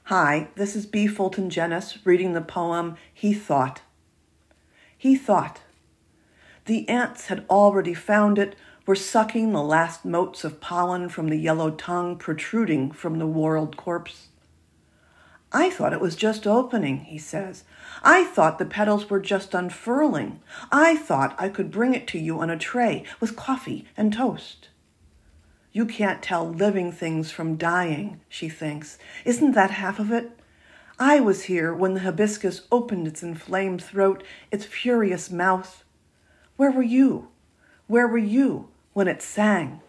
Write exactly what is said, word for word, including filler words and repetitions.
Hi, this is B. Fulton Jenis reading the poem He Thought. He thought. The ants had already found it, were sucking the last motes of pollen from the yellow tongue protruding from the whorled corpse. I thought it was just opening, he says. I thought the petals were just unfurling. I thought I could bring it to you on a tray with coffee and toast. You can't tell living things from dying, she thinks. Isn't that half of it? I was here when the hibiscus opened its inflamed throat, its furious mouth. Where were you? Where were you when it sang?